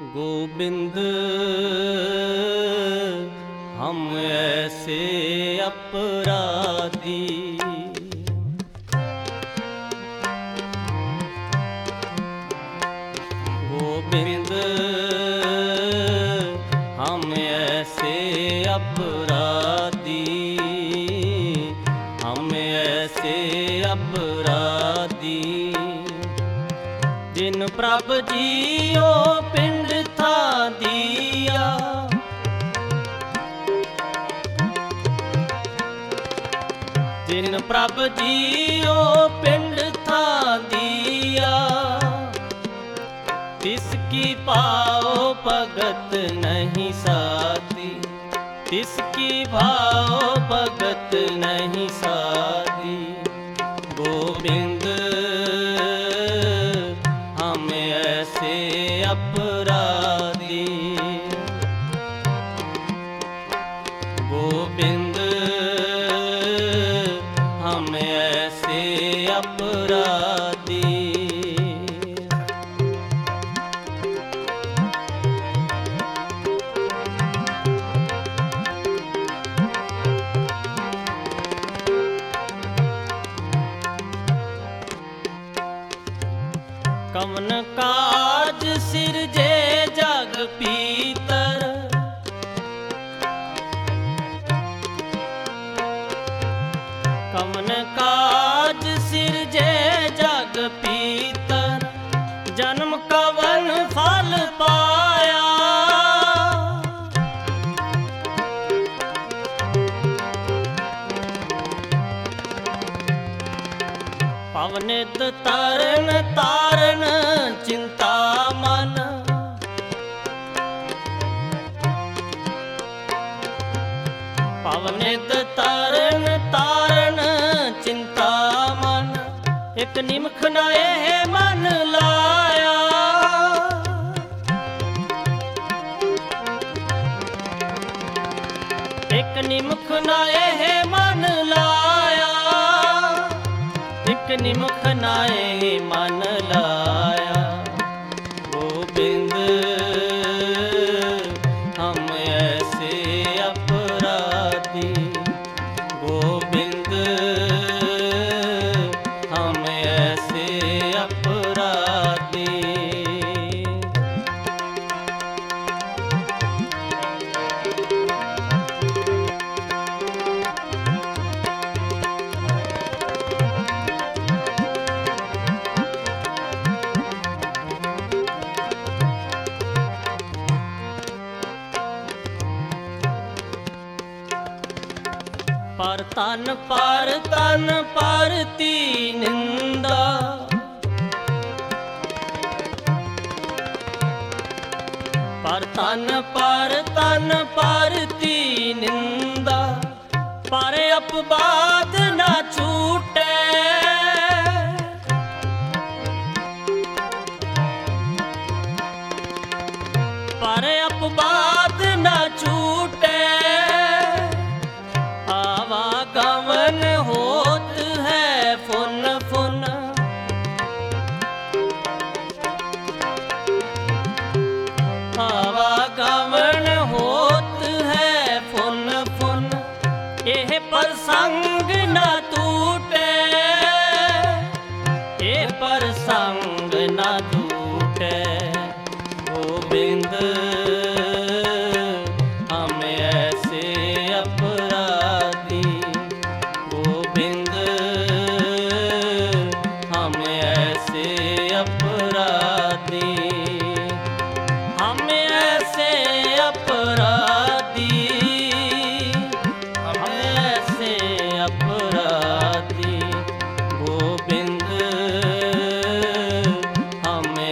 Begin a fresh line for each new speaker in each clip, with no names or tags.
गोविंद हम ऐसे अपराधी, गोविंद हम ऐसे अपराधी, हम ऐसे अपराधी, जिन प्रभ जियो पिंड था दिया, जिन प्रभ जियो पिंड था दिया, तिसकी पाओ भगत नहीं साधी, तिसकी भाओ भगत नहीं साधी। गोविंद हम ऐसे अपराधी, गोविंद हम ऐसे अपराधी। कवन काज सिरजे जग पीतर, कवन काज सिरजे जग पीतर, जन्म कवन फल पाया, पवनित तरन तारन चिंता मन, पवनित तरन तारन चिंता मन, एक निमख नाए मन लाया, एक निमख नाए मन लाया, एक निमख नाए मन लाया। गोविंद हम ऐसे अपराधी, गोविंद हम ऐसे अपराधी। पर तन परती निंदा, पर तन परती निंदा, पर अपवाद न छूटे, पर अपवाद न छूटे, आवागमन होत है फुन फुन, आवागमन होत है फुन फुन, यह प्रसंग न टूटे, यह प्रसंग न टूटे। गोविंद हम ऐसे अपराधी, गोविंद हम ऐसे अपराधी, हम ऐसे अपराधी, हम ऐसे अपराधी। गोविंद हम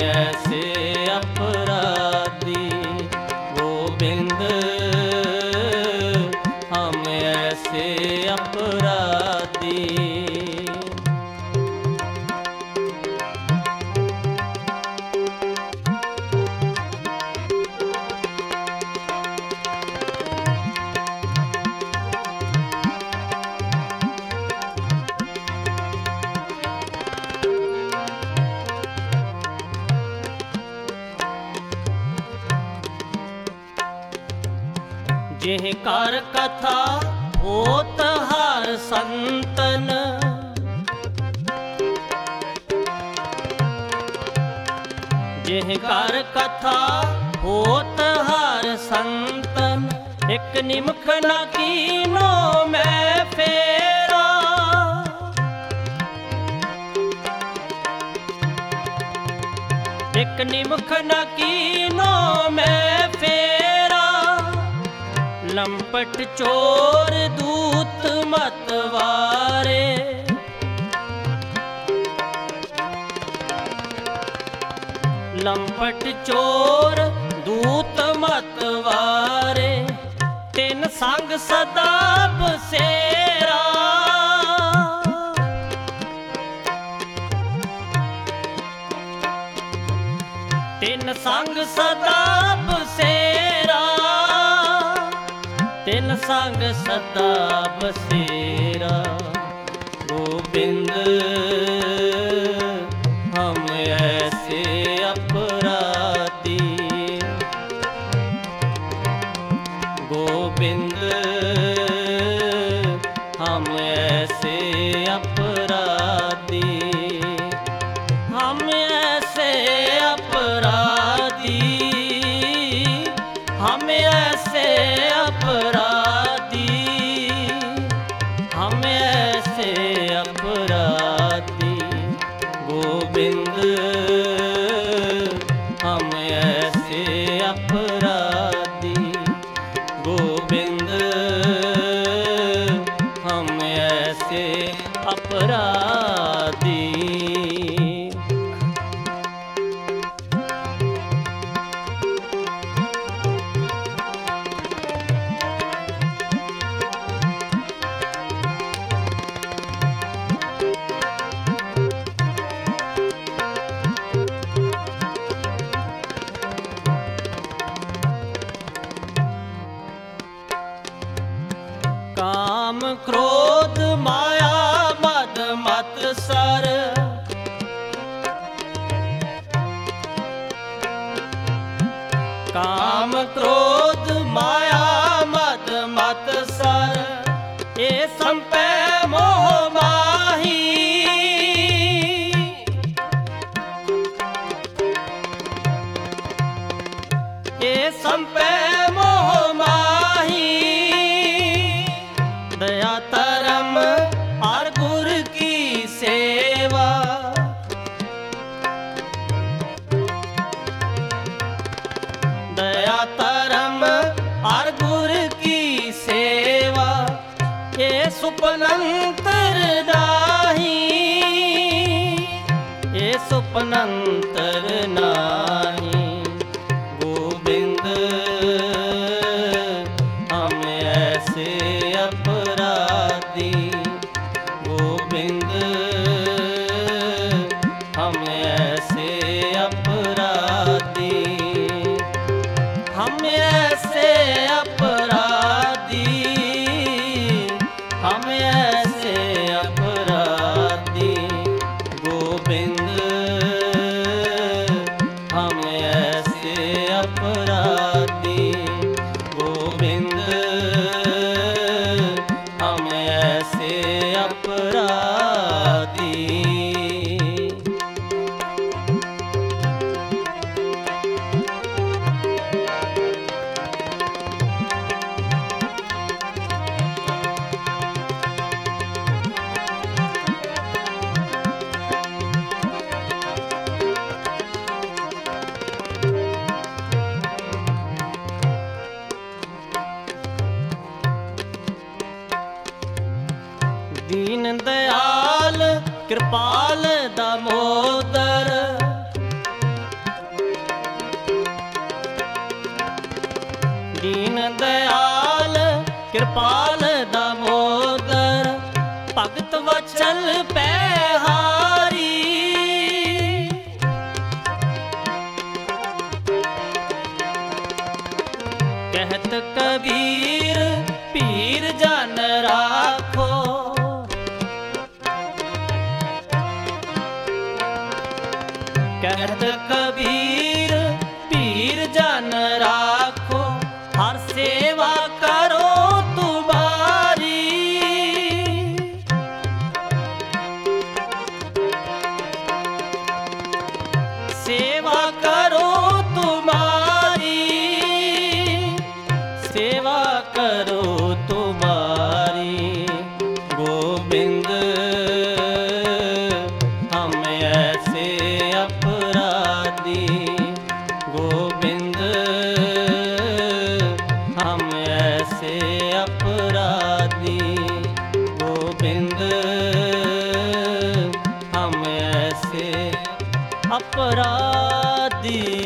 ਜਿਹ ਕਰ ਕਥਾ ਹੋਤ ਹਰ ਸੰਤਨ, ਜਿਹ ਕਰ ਕਥਾ ਹੋਤ ਹਰ ਸੰਤਨ, ਇਕ ਨਿਮਖ ਨ ਕੀਨੋ ਮੈਂ ਫੇਰਾ। ਇਕ ਨਿਮਖ ਨ ਕੀਨੋ ਮੈਂ ਫੇਰਾ, ਲੰਪਟ ਚੋਰ ਦੂਤ ਮਤਵਾਰੇ। ਲੰਪਟ ਚੋਰ ਦੂਤ ਮਤਵਾਰੇ, ਤਿਨ ਸੰਗ ਸਦਾ ਬਸੇਰਾ। ਤਿਨ ਸੰਗ ਸਦਾ ਬਸੇਰਾ, ਤਿਨ ਸੰਗ ਸਦਾ ਬਸੇਰਾ। ਗੋਬਿੰਦ ਹਮ ਐਸੇ अपराधी, गोविंद हम ऐसे अपराधी, हम ऐसे अपराधी, हम ऐसे अपराधी, हम ऐसे अपराधी। गोविंद हम ऐसे अपराधी, गोविंद हम ऐसे अपराधी। काम क्रोध माया मद मत सर, काम क्रोध माया मद मत सर, ये संपै मोह माही। ये संपै मोह माही, दया धर्म और गुर की सेवा। दया धर्म और गुर की सेवा, ये सुपनंतर नाही, ये सुपनंतर नाही। गोविंद हम ऐसे अपराधी, गोविंद हम ऐसे अपराधी, हम ऐसे अपराधी, हम ऐसे अपराधी। गोविंद हम ऐसे अपराधी, गोविंद हम ऐसे अपराधी। दीन दयाल कृपाल दामोदर, दीन दयाल कृपाल दामोदर, भगत वचल पैहारी। कहत कबीर पीर जन राखो, कहत कबीर पीर जन राखो, हर सेवा कर गोविंद हम ऐसे अपराधी, गोविंद हम ऐसे अपराधी, गोविंद हम ऐसे अपराधी।